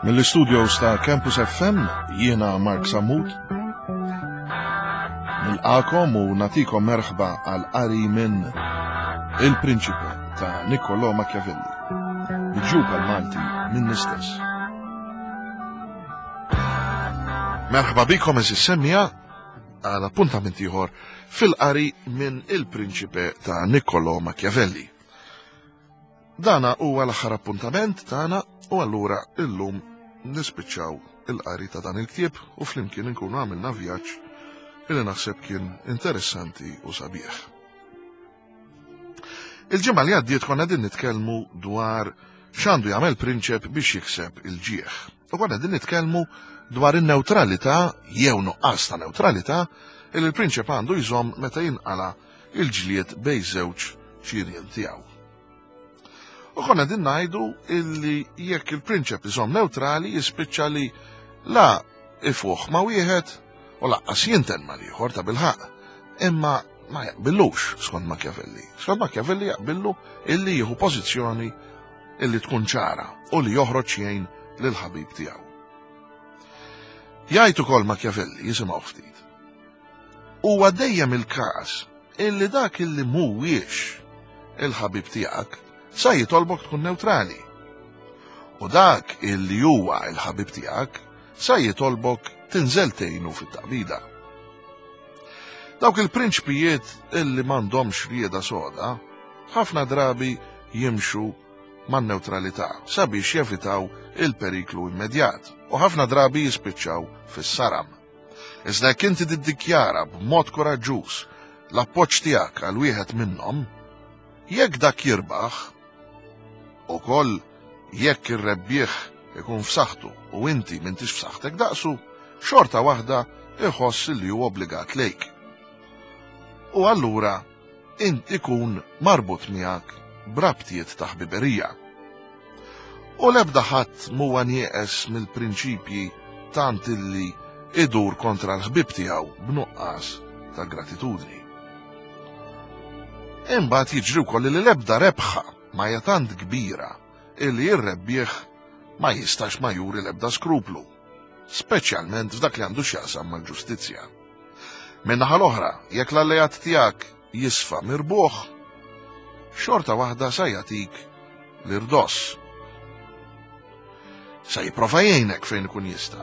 Mill-studios ta' Campus FM jiena Mark Sammut nilqakom u natikom merħba għal qari minn Il-Prinċipe ta' Niccolò Machiavelli bil-ġuba l-Malti minn nistess. Merħba bikom is-semmija għal appuntament ieħor fil-qari minn Il-Prinċipe ta' Niccolò Machiavelli. Dana huwa l-aħħar appuntament tagħna u allura illum nispiċċaw il-qari ta' dan il-ktieb u flimkien inkunu għamilna vjaġġ illi naħseb kien interessanti u sabiħ. Il-ġimgħa li għaddiet konna din nitkellmu dwar x'għandu jagħmel prinċep biex jikseb il-ġieħ. U konna din nitkellmu dwar in-newtralità jew nuqqas ta' newtralità illi l-prinċep għandu jżomm meta jinqala il-ġlied bejn żewġ ċirien tiegħu. U konna din ngħidu illi jekk il-prinċep iżomm neutrali jispiċċa li la ifuħ ma' wieħed u laqqas jinten ma' ieħor ta' bilħaq, imma ma jaqbillux skont Machiavelli. Skont Machiavelli jaqbillu illi jieħu pożizzjoni illi tkun ċara u li joħroġ jgħin lil ħabib tiegħu. Jgħid ukoll Machiavelli jisimgħu ftit. Huwa dejjem il-każ illi dak illi mhuwiex il-ħabib tiegħek sa jitolbok tkun neutrali. U dak illi huwa il-ħabib tiegħek sa jitolbok tinżel tgħinu fit-taqbida. Dawk il-prinċpijiet illi m'għandhomx rieda soda ħafna drabi jimxu man-neutralità sabiex jevitaw il-periklu immedjat u ħafna drabi jispiċċaw fis-saram. Iżda jekk inti tiddikjara b'mod koraġġuż l-appoġġ tiegħek għal wieħed minnhom, jekk dak jirbaħ, ukoll jekk ir-rebbieħ ikun f'saħħtu u inti m'intix f'saħħtek daqsu, xorta waħda iħoss li hu obbligat lejk. U allura int ikun marbut miegħek b'rabtiet ta' ħbiberija. U l-ebda ħadd m'huwa nieqes mill-prinċipji tant illi idur kontra l-ħbib tiegħu b'nuqqas ta' gratitudni. Imbagħad jiġri wkoll li l-ebda rebħa ma hija tant kbira illi r-rebbieħ ma jistax ma juri l-ebda skruplu, speċjalment f'dak li għandu x'jaqsam mal-ġustizzja. Min-naħa l-oħra, jekk l-allejat tiegħek jisfa' mirbuħ, xorta waħda sa jagħtik l-irdoss. Sa jipprova jgħinek fejn ikun jista'.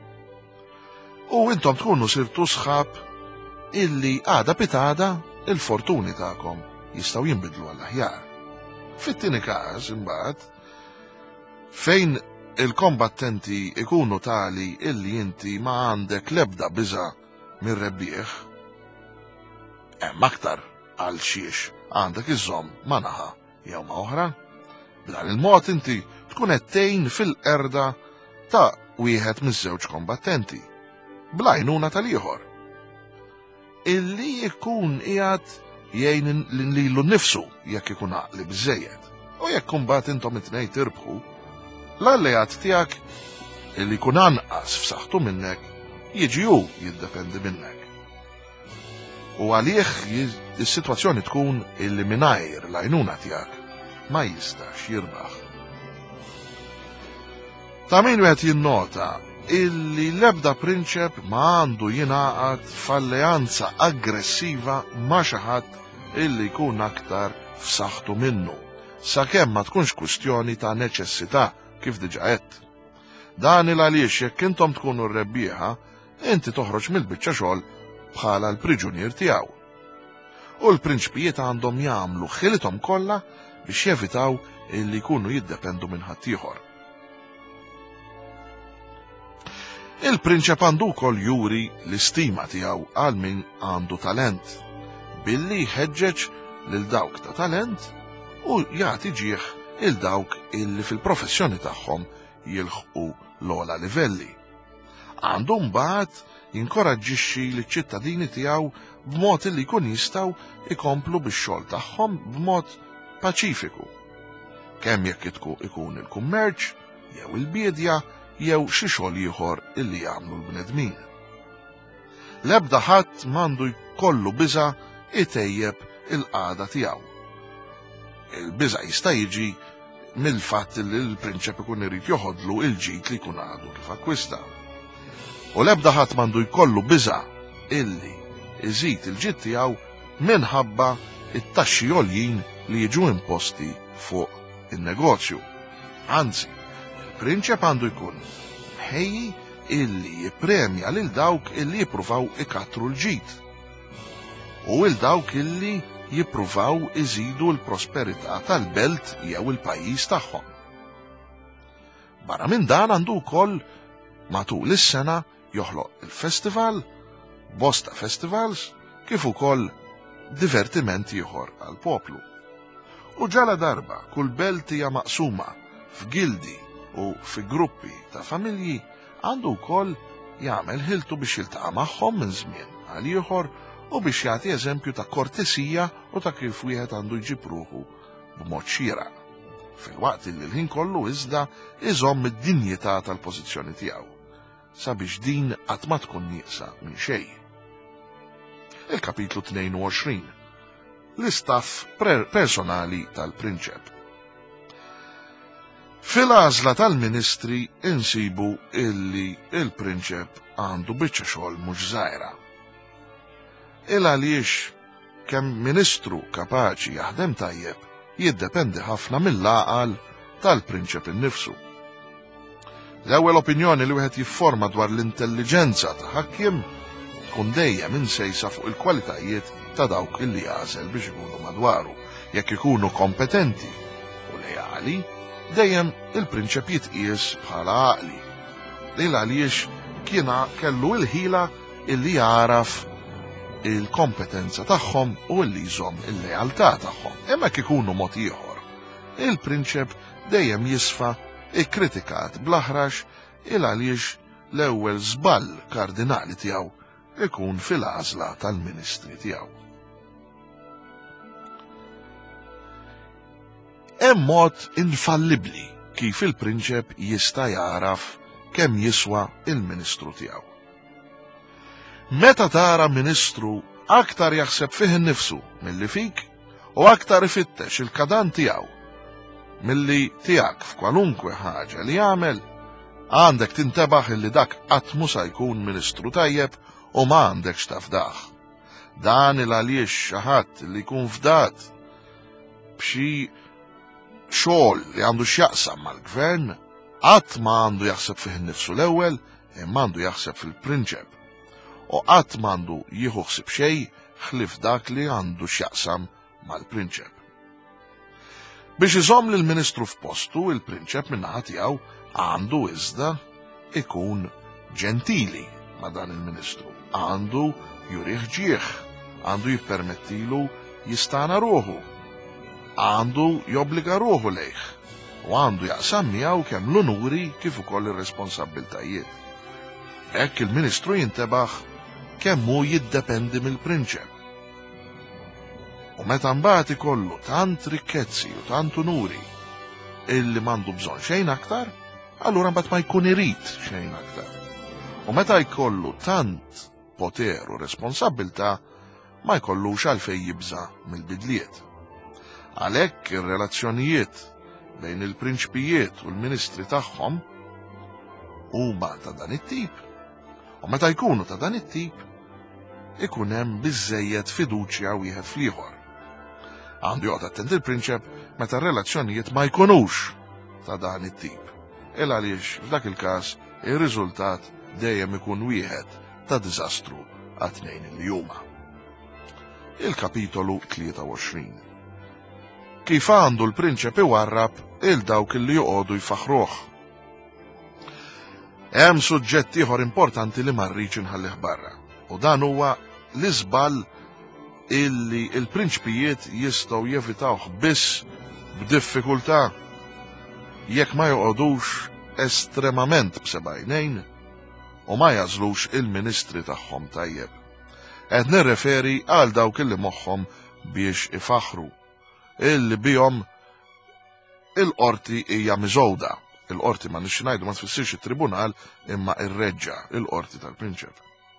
U intom tkunu sirtu sħab illi għada pitada il-fortuni tagħkom jistgħu jinbidlu għall-aħjar. Fit-tieni każ imbagħad fejn il-kombattenti ikunu tali illi inti ma għandek l-ebda biża' mir-rebbieħ, hemm aktar għal xiex għandek iżomm ma' naħa jew ma' oħra. B'dan il-mod inti tkun qed tgħin fil-qerda ta' wieħed miż-żewġ kombattenti bl-għajnuna tal-ieħor illi jkun qiegħed jgħin lilu nnifsu jekk ikun għaqli biżżejjed. U jekk imbagħad intom it-tnejn tirbħu, l-allejat tiegħek illi jkun anqas f'saħħtu minnek jiġi hu jiddependi minnek. U għalih is-sitwazzjoni tkun illi mingħajr l-għajnuna tiegħek ma jistax jirbaħ. Ta' min wieħed jinnota illi l-ebda prinċep ma għandu jingħaqad f'alleanza aggressiva ma' xi ħadd illi jkun aktar f'saħħtu minnu, sakemm ma tkunx kwistjoni ta' neċessità kif diġà qed. Dan il għaliex jekk intom tkunu r-rebbieħa, inti toħroġ mill-biċċa xogħol bħala l-priġunier tiegħu. U l-prinċpijiet għandhom jagħmlu ħilithom kollha biex jevitaw illi jkunu jiddependu minn ħadd ieħor. Il-prinċep għandu wkoll juri l-istima tiegħu għal min għandu talent, billi jħeġġeġ lil dawk ta' talent u jagħti ġieħ il dawk illi fil-professjoni tagħhom jilħqu l-ogħla livelli. Għandu mbagħad jinkoraġġixxi liċ-ċittadini tiegħu b'mod illi jkun jistgħu ikomplu bix-xogħol tagħhom b'mod paċifiku, kemm jekk ikun il-kummerċ jew il-bidja jew xi xogħol ieħor illi jagħmlu l-bnedmin. L-ebda ħadd m'għandu jkollu biża' itejjeb il-qagħda tiegħu. Il-biża' jista' jiġi mill-fatt li l-prinċep ikun irid joħodlu il-ġid li jkun għadu kif akkwista. U l-ebda ħadd m'għandu jkollu biża' illi iżid il-ġid tiegħu minħabba it-taxxi għoljin li jiġu imposti fuq in-negozju. Anzi, il-prinċep għandu jkun ħejji illi jippremja lil dawk illi jippruvaw ikattru l-ġid u lil dawk illi jippruvaw iżidu l-prosperità tal-belt jew il-pajjiż tagħhom. Barra minn dan għandu wkoll matul is-sena joħloq il-festival, bosta festivals, kif ukoll divertiment ieħor għal poplu. U ġala darba kull belt hija maqsuma f'gildi u fi gruppi ta' familji għandu wkoll jagħmel ħiltu biex jiltaqa' magħhom minn żmien għal ieħor u biex jagħti eżempju ta' kortesija u ta' kif wieħed għandu jġib ruħu b'mod xieraq. Filwaqt li l-ħin kollu iżda iżomm id-dinjità tal-pożizzjoni tiegħu sabiex din qatt ma tkun nieqsa minn xejn. Il-kapitlu 22. L-istaff personali tal-prinċep. Fil-għażla tal-ministri insibu illi il-prinċep għandu biċċa xogħol mhux żgħira. Il għaliex kemm ministru kapaċi jaħdem tajjeb jiddependi ħafna mill-għaqal tal-prinċep innifsu. L-ewwel opinjoni li wieħed jifforma dwar l-intelligenza ta' ħakkiem tkun dejjem insejsa fuq il-kwalitajiet ta' dawk illi jażel biex ikunu madwaru. Jekk ikunu kompetenti u lejali, dejjem il-prinċep jitqies bħala għaqli. Lil għaliex kiena kellu l-ħila illi jaraf il-kompetenza tagħhom u illi jżomm il-lealtà tagħhom. Imma jekk ikunu mod ieħor, il-prinċep dejjem jisfa' ikkritikat bl-aħrax il għaliex l-ewwel żball kardinali tiegħu ikun fil-għażla tal-ministri tiegħu. Hemm mod infallibbli kif il-prinċep jista' jaraf kemm jiswa il-ministru tiegħu. Meta tara ministru aktar jaħseb fih innifsu milli fik u aktar ifittex il-kadan tiegħu milli tiegħek f'kwalunkwe ħaġa li jagħmel, għandek tintebaħ illi dak qatt mhu se jkun ministru tajjeb u ma għandekx tafdaħ. Dan il għaliex xi ħadd li jkun fdat b'xi xogħol li għandu x'jaqsam mal-gvern qatt ma għandu jaħseb fih innifsu l-ewwel imma għandu jaħseb fil-prinċep u qatt m'għandu jieħu ħsieb xejn ħlief dak li għandu x'jaqsam mal-prinċep. Biex iżomm lill-ministru f'postu, il-prinċep min-naħa tiegħu għandu iżda ikun ġentili ma' dan il-ministru. Għandu jurih ġieħ, għandu jippermettilu jistana ruħu, għandu jobbliga ruħu lejh u għandu jaqsam miegħu kemm l-unuri kif ukoll ir-responsabbiltajiet. Hekk il-ministru jintebaħ kemm hu jiddependi mill-prinċep. U meta mbagħad ikollu tant rikkezzi u tant unuri illi m'għandu bżonn xejn aktar, allura mbagħad ma jkun irid xejn aktar. U meta jkollu tant poter u responsabbiltà ma jkollux għalfejn jibża' mill-bidliet. Għalhekk ir-relazzjonijiet bejn il-prinċpijiet u l-ministri tagħhom huma ta' dan it-tip. U meta jkunu ta' dan it-tip, ikun hemm biżżejjed fiduċja wieħed fl-ieħor. Għandu joqgħod attent il-prinċep meta r-relazzjonijiet ma jkunux ta' dan it-tip. Il għaliex f'dak il-każ ir-riżultat dejjem ikun wieħed ta' diżastru għat-tnejn li huma. Il-kapitolu 23. Kif għandu l-prinċep iwarrab il-dawk li joqogħdu jfaħruh. Hemm suġġett ieħor importanti li ma rridx inħallih barra, u dan huwa l-iżball illi il-prinċpijiet jistgħu jevitawh biss b'diffikultà jekk ma joqogħdux estremament b'sebgħinejn u ma jażlux il-ministri tagħhom tajjeb. Qed nirreferi għal dawk illi moħħhom biex ifaħru, illi bihom il-qorti hija miżowda. Il-qorti ma nixxi ngħidu ma tfissirx it-tribunal imma ir-reġġa, il-qorti tal-prinċep.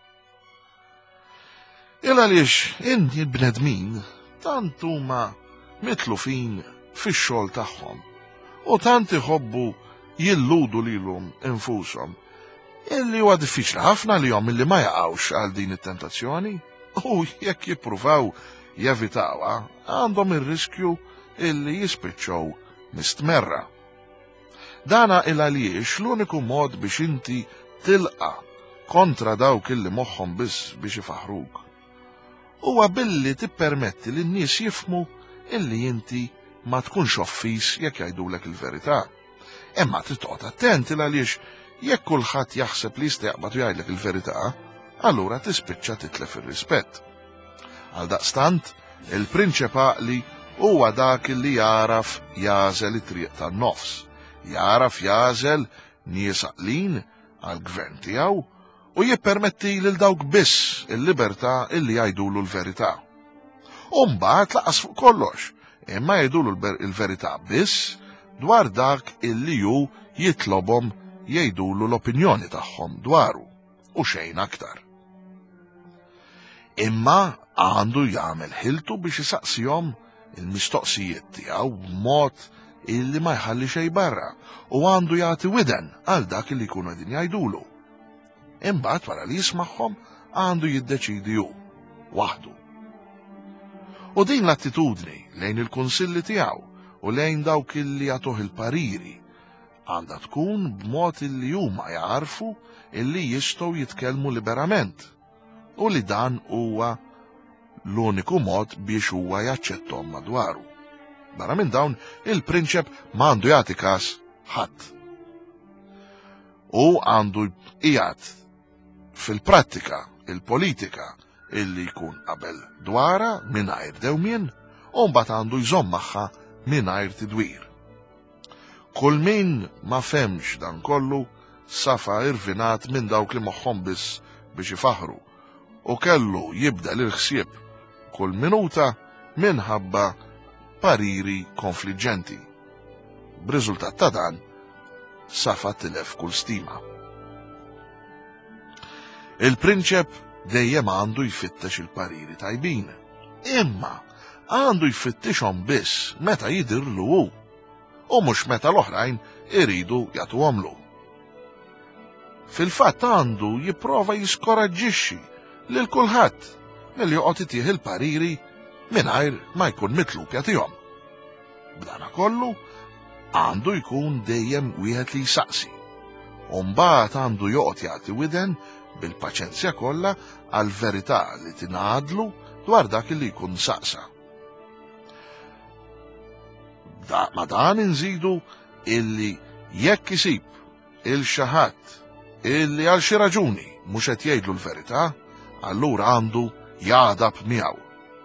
Il għaliex inti l-bnedmin tant huma mitlufin fix-xogħol tagħhom u tant iħobbu jilludu lilhom infushom illi huwa diffiċli ħafna lihom illi ma jaqgħux għal din it-tentazzjoni u jekk jippruvaw jevitawha għandhom ir-riskju illi jispiċċaw mistmerra. Dana għaliex l-uniku mod biex inti tilqa kontra dawk illi moħħhom biss biex ifaħruk huwa billi tippermetti lin-nies jifhmu illi inti ma tkunx offis jekk jgħidulek il-verità. Imma trid toqgħod attent għaliex jekk kulħadd jaħseb li jista' jaqbad u jgħidlek il-verità, allura tispiċċa titlef ir-rispett. Għaldaqstant, il-prinċep għaqli huwa dak li jaraf jażel it-triq tan-nofs, jaraf jażel nies għaqlin għall-gvern tiegħu u jippermetti lil dawk biss il-libertà illi jgħidulu l-verità. U mbagħad laqas fuq kollox, imma jgħidulu l-verità biss dwar dak illi hu jitlobhom jgħidulu l-opinjoni tagħhom dwaru u xejn aktar. Imma għandu jagħmel ħiltu biex isaqsihom il-mistoqsijiet tiegħu b'mod illi ma jħalli xejn barra u għandu jagħti widen għal dak illi jkunu qegħdin jgħidulu. Imbagħad wara li jismagħhom għandu jiddeċidi hu waħdu. U din l-attitudni lejn il-kunsilli tiegħu u lejn dawk illi jagħtuh il-pariri għandha tkun b'mod illi huma jarfu illi jistgħu jitkellmu liberament u li dan huwa l-uniku mod biex huwa jaċċettom madwaru. Barra minn dawn il-prinċep m'għandu jagħti każ ħadd. U għandu qiegħed fil-prattika il-politika illi jkun qabel dwara mingħajr dewmien u mbagħad għandu jżomm magħha mingħajr tidwir. Kull min ma femx dan kollu safa irvinat minn dawk li moħħhom biss biex ifaħru u kellu jibda l-ħsieb kull minuta minħabba pariri konfliġġenti. B'riżultat ta' dan safa tilef kull stima. Il-prinċep dejjem għandu jfittex il-pariri tajbin, imma għandu jfittixhom biss meta jidirlu hu u mhux meta l-oħrajn iridu jagħtuhomlu. Fil-fatt għandu jipprova jiskoraġġixxi lil kulħadd milli joqgħod itih il-pariri mingħajr ma jkun mitlub jagħtihom. B'dana kollu għandu jkun dejjem wieħed li jsaqsi u mbagħad għandu joqgħod jagħti widen bil-paċenzja kollha għal verità li tingħadlu dwar dak li jkun saqsa. Ma dan inżidu illi jekk isib il-xi ħadd illi għal xi raġuni mhux qed jgħidlu l-verità, allura għandu jagħdab miegħu.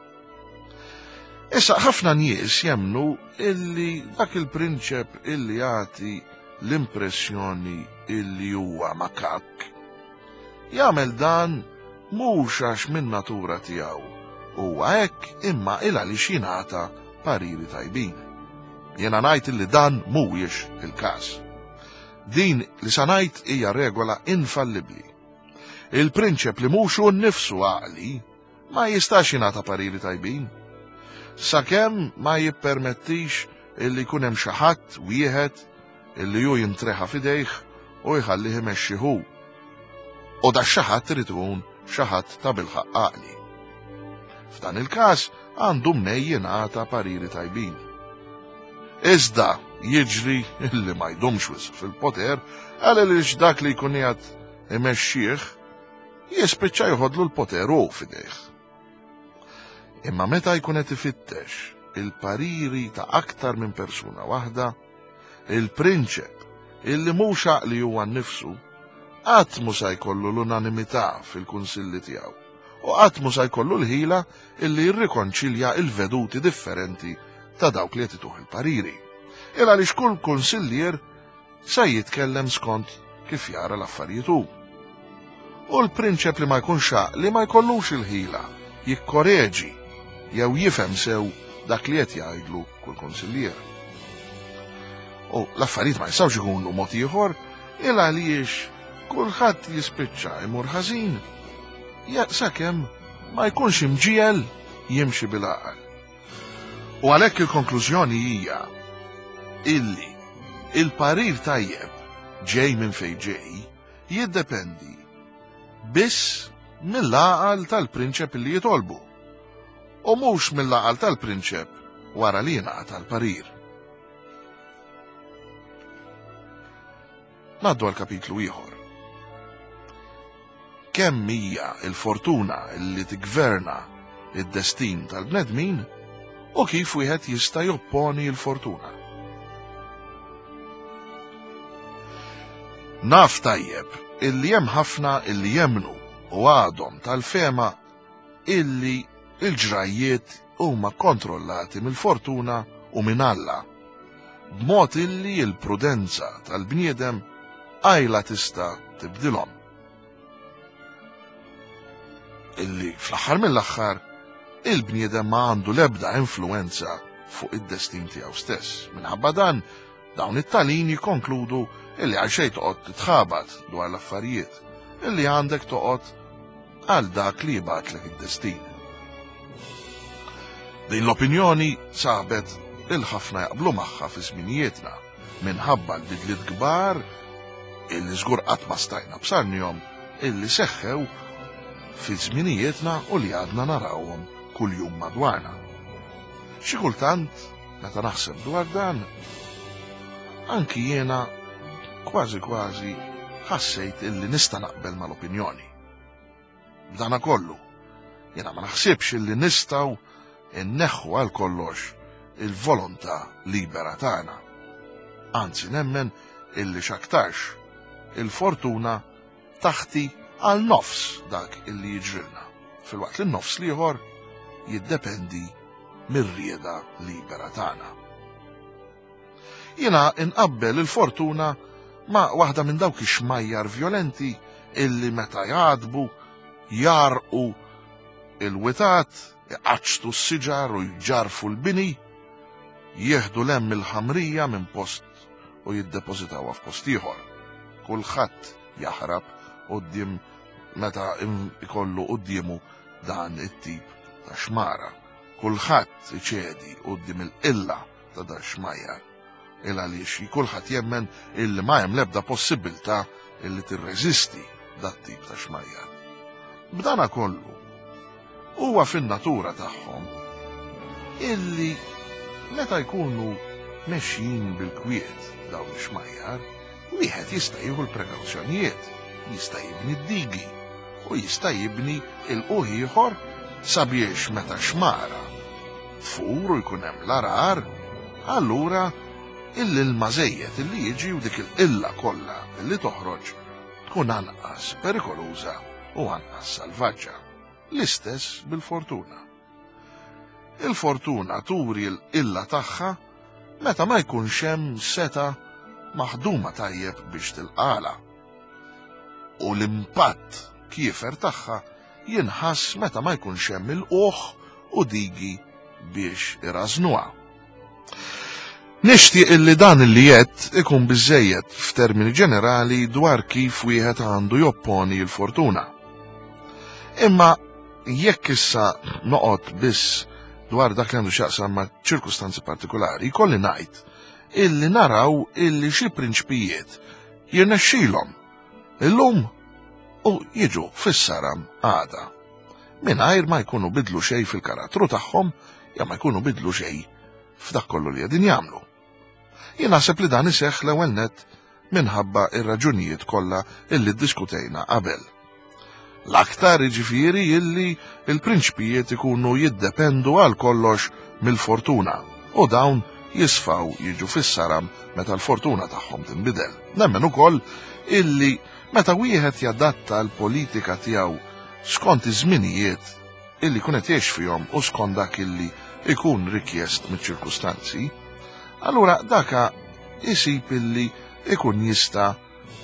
Issa ħafna nies jemmnu illi dak il-prinċep illi jagħti l-impressjoni illi huwa makak jagħmel dan mhux għax min natura tiegħu huwa hekk imma il għaliex jingħata pariri tajbin. Jiena ngħid illi dan mhuwiex il-każ. Din li sa ngħid hija regola infallibbli. Il-prinċep li mhux hu nnifsu għaqli ma jistax jingħata pariri tajbin sakemm ma jippermettix illi jkun hemm xi ħadd wieħed illi hu jintreħa f'idejh u jħallih imexxi hu. U da xi ħadd irid ikun xi ħadd ta' bilħaq għaqli. F'dan il-każ għandu mnej jingħata pariri tajbin. Iżda jiġri illi ma jdumx wisq fil-poter għaliex dak li jkun qiegħed imexxih jispiċċa jħodlu l-poter hu f'idejh. Imma meta jkun qed ifittex il-pariri ta' aktar minn persuna waħda, il-prinċep illi mhux għaqli huwa nnifsu qatt mhu se jkollu l-unanimità fil-kunsilli tiegħu u qatt mhu se jkollu l-ħila illi jirrikonċilja l-veduti differenti ta' dawk li qed ituh il-pariri. Għaliex kull kunsillier se jitkellem skont kif jara l-affarijiet hu. U l-prinċep li ma jkunx għaqli ma jkollux il-ħila jikkoreġi jew jifhem sew dak li qed jgħidlu kull kunsillier. U l-affarijiet ma jistgħux ikunu mod ieħor il għaliex kulħadd jispiċċa imur ħażin sakemm ma jkunx imġiel jimxi bil-għaqal. U għalhekk il-konklużjoni hija illi il-parir tajjeb ġej minn fejn ġej jiddependi biss mill-għaqal tal-prinċep li jitolbu u mhux mill-għaqal tal-prinċep wara li jingħata l-parir. Ngħaddu għal kapitlu ieħor. Kemm hija l-fortuna li tigverna id-destin tal-bnedmin u kif wieħed jista' jopponi l-fortuna. Naf tajjeb illi hemm ħafna illi jemnu u għadhom tal-fema illi il-ġrajiet huma kontrollati mill-fortuna u minn Alla, b'mod illi l-prudenza tal-bniedem għajla tista' tibdilhom. Illi fl-aħħar mill-aħħar il-bniedem ma għandu l-ebda influenza fuq id-destin tiegħu stess. Minħabba dan dawn it-talin jikkonkludu illi għal xejn toqgħod titħabat dwar l-affarijiet, illi għandek toqgħod għal dak li jibgħatlek id-destin. Din l-opinjoni sabet il-ħafna jaqblu magħha fi żminijietna minħabba l-bidliet kbar illi żgur qatt ma stajna b'sarnihom illi seħħew fi żminijietna u li għadna narawhom kuljum madwarna. Xi kultant meta naħseb dwar dan, anki jiena kważi ħassejt illi nista' naqbel mal-opinjoni. B'dana kollu, jiena ma naħsibx illi nistgħu inneħħu għal kollox il-volontà libera tagħna. Anzi nemmen illi x'aktarx il-fortuna taħti għal nofs dak illi jiġrilna, filwaqt li n-nofs liħor jiddependi mir-rieda libera tagħna. Jiena inqabbel il-fortuna ma' waħda minn dawk ix-xmajjar violenti illi meta jgħadbu jarqu il-witat, iqaċtu s-siġar u jġarfu l-bini, jieħdu lemm il-ħamrija minn post u jiddepożitawha f'post ieħor. Kulħadd jaħrab quddiem meta ikollu qudiemu dan it-tip ta' xmara. Kulħadd iċedi quddiem il-qilla ta' dan xmajjar. Il għaliex kulħadd jemmen illi ma hemm l-ebda possibilità illi tirreżisti dat tip ta' xmajjar. B'dana kollu huwa fin-natura tagħhom illi meta jkunu mexjin bil-kwiet dawn ix-xmajjar, wieħed jista' jieħu l-prekawzjonijiet, jista' jibni d-digi u jista' jibni il-qoħ ieħor sabiex meta xmara tfur u jkun hemm l-arar, allura il-ilma żejjed illi jiġi u dik il-qilla kollha illi toħroġ tkun anqas perikoluża u anqas salvaġġa. L-istess bil-fortuna. Il-fortuna turi l-qilla tagħha meta ma jkunx hemm seta maħduma tajjeb biex tilqala. U l-impatt kiefer tagħha jinħass meta ma jkunx hemm il-qoħ u digi biex irażnuha. Nixtieq illi dan illi jett ikun biżżejjed f'termini ġenerali dwar kif wieħed għandu jopponi l-fortuna. Imma jekk issa noqgħod biss dwar dak li għandu x'jaqsam ma' ċirkustanzi partikolari, jkolli ngħid illi naraw illi xi prinċpijiet jirnexxilhom illum u jiġu fis-saram għada mingħajr ma jkunu bidlu xejn fil-karattru tagħhom jew ma jkunu bidlu xejn f'dak kollu li qegħdin jagħmlu. Jien naħseb li dan iseħħ l-ewwel nett minħabba ir-raġunijiet kollha illi ddiskutejna qabel. L-aktar jiġifieri illi il-prinċpijiet ikunu jiddependu għal kollox mill-fortuna u dawn jisfaw jiġu fis-saram meta l-fortuna tagħhom tinbidel. Nemmen ukoll illi meta wieħed jadatta l-politika tiegħu skont iż-żminijiet illi kun qed jgħix fihom u skont dak illi ikun rikjest miċ-ċirkustanzi, allura daka isib illi ikun jista'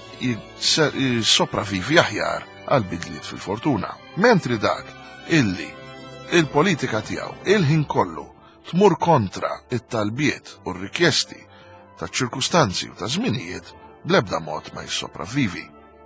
jissopravivi aħjar għal bidliet fil-fortuna. Mentri dak illi il-politika tiegħu il-ħin kollu tmur kontra it-talbiet u r-rikjesti ta' ċirkustanzi u ta' żminijiet bl-ebda mod ma jissopravvivi.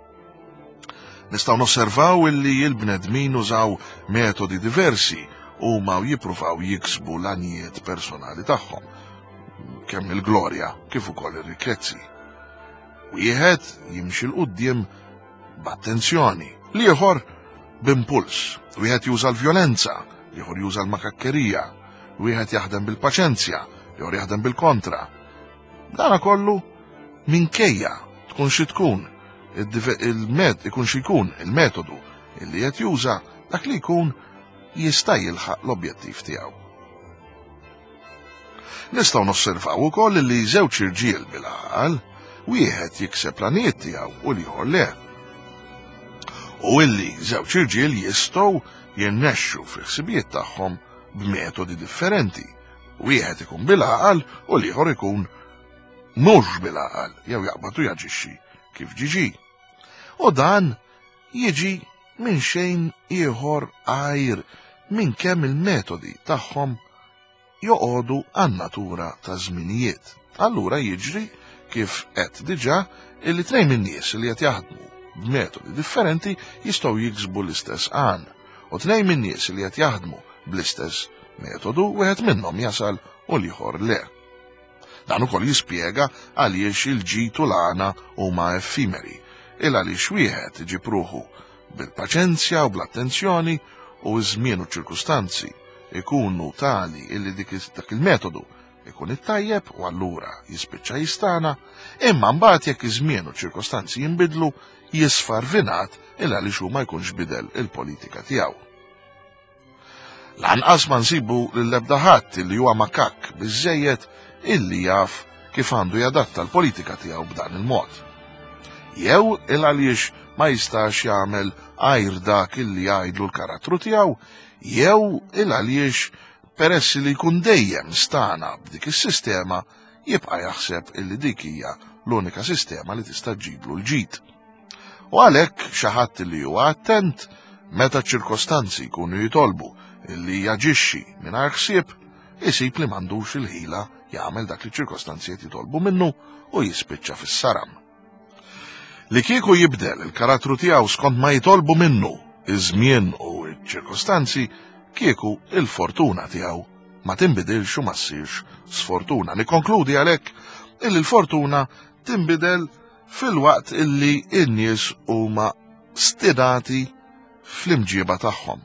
Nistgħu nosservaw illi l-bnedmin użaw metodi diversi u ma jippruvaw jiksbu l-anijiet personali tagħhom. kemm il-glorja kif ukoll ir-rikkezzi. Wieħed jimxi l-qudiem b'attenzjoni, l-ieħor b'impuls, wieħed juża l-vjolenza, ieħor juża l-makakkerija, wieħed jaħdem bil-paċenzja, ieħor jaħdem bil-kontra. Dana kollu minkejja tkun xi tkun ikun xi jkun il-metodu illi qed juża, dak li jkun jista' jilħaq l-objettiv tiegħu. Nistgħu nosservaw ukoll li żewġ irġiel bil-għaqal wieħed jikseb l-għanijiet tiegħu u l-ieħor le. U illi żewġ irġiel jistgħu jirnexxu fil-ħsibijiet tagħhom b'metodi differenti. Wieħed ikun bil-għaqal u l-ieħor ikun mhux bil-għaqal jew jaqbad u jaġixxi kif ġiġi. U dan jiġi minn xejn ieħor għajr minn kemm il-metodi tagħhom joqogħdu għan-natura ta' żminijiet. Allura jiġri kif qed diġà illi tnejn min-nies li qed jaħdmu b'metodi differenti jistgħu jiksbu l-istess għan, u tnejn min-nies li qed jaħdmu bl-istess metodu wieħed minnhom jasal u l-ieħor le. Dan ukoll jispjega għaliex il-ġid u l-għana huma effimeri, il għaliex wieħed iġib ruħu bil-paċenzja u bl-attenzjoni u żmien u ċirkustanzi ikunu tali illi dak il-metodu ikun it-tajjeb u allura jispiċċa jistana, imma mbagħad jekk iż-żmien u ċirkostanzi jinbidlu jisfar vinat il għaliex hu ma jkunx bidel il-politika tiegħu. Lanqas ma nsibu lill-ebda ħadd illi huwa makakk biżżejjed illi jaf kif għandu jadatta l-politika tiegħu b'dan il-mod. Jew il għaliex ma jistax jagħmel għajr dak illi jgħidlu l-karattru tiegħu, jew il għaliex peress li jkun dejjem stana b'dik is-sistema jibqa' jaħseb illi dik hija l-unika sistema li tista' ġiblu l-ġid. U għalhekk xi ħadd li huwa attent meta ċirkostanzi jkunu jitolbu illi jaġixxi mingħajr ħsieb isib li m'għandux il-ħila jagħmel dak li ċirkostanzi qed jitolbu minnu u jispiċċa fis-saram. Li kieku jibdel il-karattru tiegħu skont ma jitolbu minnu iż-żmien u ċ-ċirkostanzi, kieku il-fortuna tiegħu ma tinbidilx u ma ssirx sfortuna. Nikkonkludi għalhekk illi l-fortuna tinbidel fil-waqt illi n-nies huma stinati fl-imġiba tagħhom.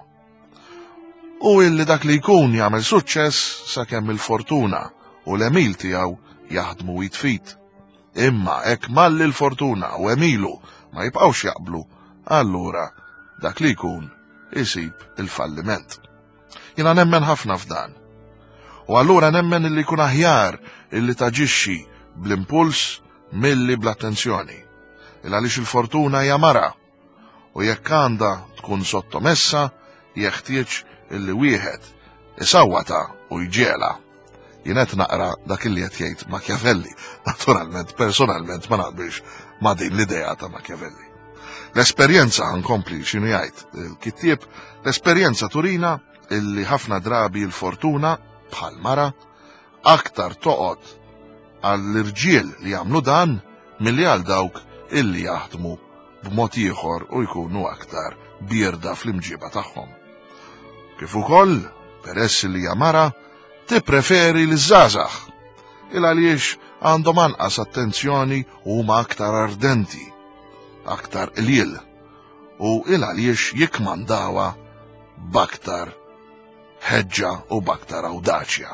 U illi dak li jkun jagħmel suċċess sakemm il-fortuna u l-emil tiegħu jaħdmu jitfit. Imma hekk malli l-fortuna u emilu ma jibqgħux jaqblu, allura dak li jkun isib il-falliment. Jiena nemmen ħafna f'dan. U allura nemmen illi jkun aħjar illi taġixxi bl-impuls milli bl-attenzjoni. Għaliex il-fortuna hija mara u jekk għandha tkun sottomessa jeħtieġ illi wieħed isawwata u jġiela. Jien qed naqra dak illi qed jgħid Machiavelli. Naturalment, personalment ma naqbilx ma' din l-idea ta' Machiavelli. L-esperjenza nkompli x'inhu jgħid il-kittieb, l-esperjenza turina illi ħafna drabi l-fortuna bħal mara aktar toqgħod għall-irġiel li jagħmlu dan milli għal dawk illi jaħdmu b'mod ieħor u jkunu aktar bierda fl-imġiba tagħhom. Kif ukoll peress li hija mara tippreferi l-żgħażagħ il għaliex għandhom anqas attenzjoni u huma aktar ardenti, aktar qliel u il għaliex jikkmandawha b'aktar ħeġġa u b'aktar awdaċja.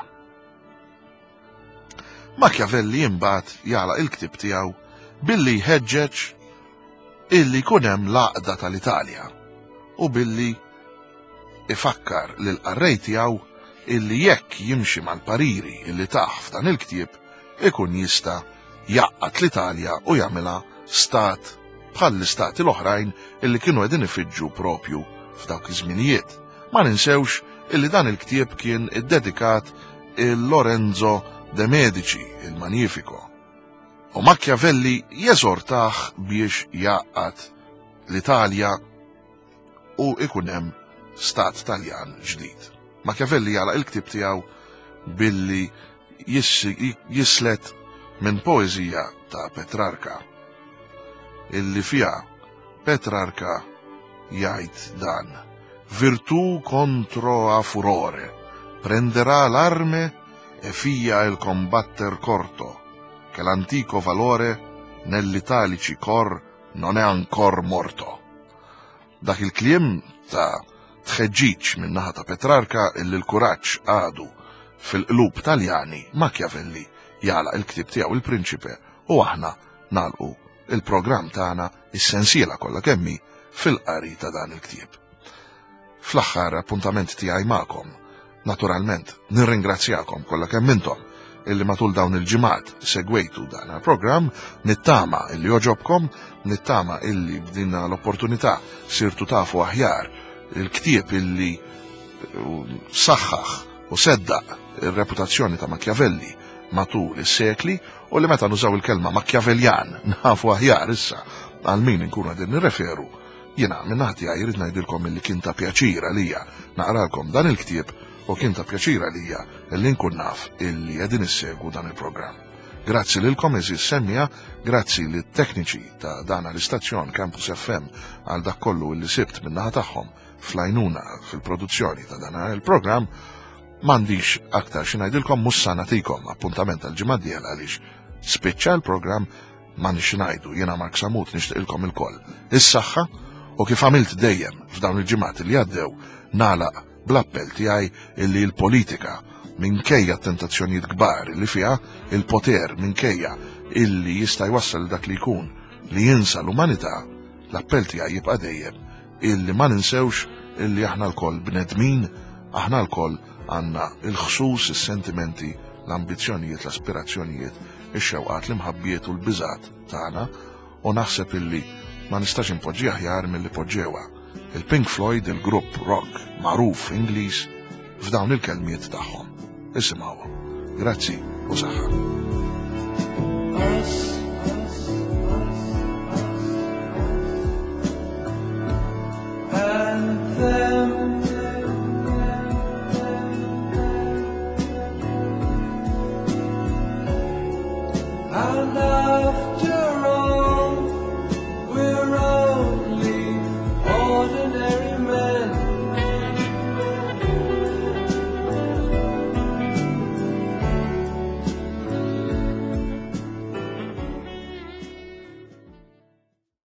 Machiavelli imbagħad jagħlaq il-ktieb tiegħu billi jħeġġeġ illi jkun hemm l-għaqda tal-Italja u billi ifakkar lil qarrej tiegħu illi jekk jimxi mal-pariri illi taħ f'dan il-ktieb ikun jista' jaqqat l-Italja u jagħmilha stat bħal l-istati l-oħrajn illi kienu qegħdin ifiġġu propju f'dawk iż-żminijiet. Ma ninsewx illi dan il-ktieb kien iddedikat il-Lorenzo de Medici, il-Magnifico. U Machiavelli jeżortaħ biex jaqqat l-Italja u ikun hemm stat Taljan ġdid. Machiavelli jagħlaq il-ktieb tiegħu billi jislet minn poeżija ta' Petrarca illi fiha Petrarca jgħid dan: Virtù contro a furore prenderà l'arme e fija il combatter corto, che l'antico valore nell'italici cor non è ancor morto. Dak il-kliem ta' tħeġġiġ min-naħa ta' Petrarka illi l-kuraġġ għadu fil-qlub Taljani Machiavelli jala il-ktib tiegħu il-Prinċipe u aħna nagħlqu il-programm tagħna is-sensiela kollha kemmi fil-qari ta' dan il-ktib. Fl-aħħar appuntament tiegħi magħkom, naturalment nirringrazzjakom kollha kemm intom illi matul dawn il-ġimgħat segwejtu dan il-programm, nittama illi joġobkom, nittama illi b'dinna l-opportunità sirtu tafu aħjar il-ktieb illi saħħaħ u seddaq ir-reputazzjoni ta' Machiavelli matul is-sekli u li meta nużaw il-kelma Machiavellian nafu aħjar issa għal min inkunu qegħdin nirreferu. Jiena minn naħti jrid ngħidilkom illi kien ta' pjaċir għalija naqralkom dan il-ktieb u kien ta' pjaċir għalija illi nkun naf illi qegħdin issegwu dan il-programm. Grazzi lilkom eżis semmija, grazzi lit-tekniċi ta' dan l-istazzjon Campus FM għal dak kollu illi sibt min-naħa tagħhom flajnuna fil-produzzjoni ta' dan il-programm. M'għandix aktar xi ngħidilkom mhux se nagħtikom appuntament għal-ġimgħa d-dieħla għaliex spiċċa l-programm m'għandix xi ngħidu jiena Mark Samut nixtieqilkom ilkoll is-saħħa u kif għamilt dejjem f'dawn il-ġimgħat li għaddew nagħlaq bl-appell tiegħi illi l-politika minkejja t-tentazzjonijiet kbar illi fiha il-poter minkejja illi jista' jwassal dak li jkun li jinsa l-umanità, l-appell tiegħi jibqa' dejjem illi ma ninsewx illi aħna l-koll bnedmin, aħna l-koll għanna il-ħsus, il-sentimenti, l-ambizjonijiet, l-aspirazzjonijiet, il-xewqat, l-imħabbiet u l-bizat tagħna u naħseb illi ma nistax impoġġi aħjar mill-li poġġewa il-Pink Floyd, il-grupp rock magħruf Ingliż f'dawn il-kelmiet tagħhom. Isimgħuhom. Grazzi u saħħa. And after all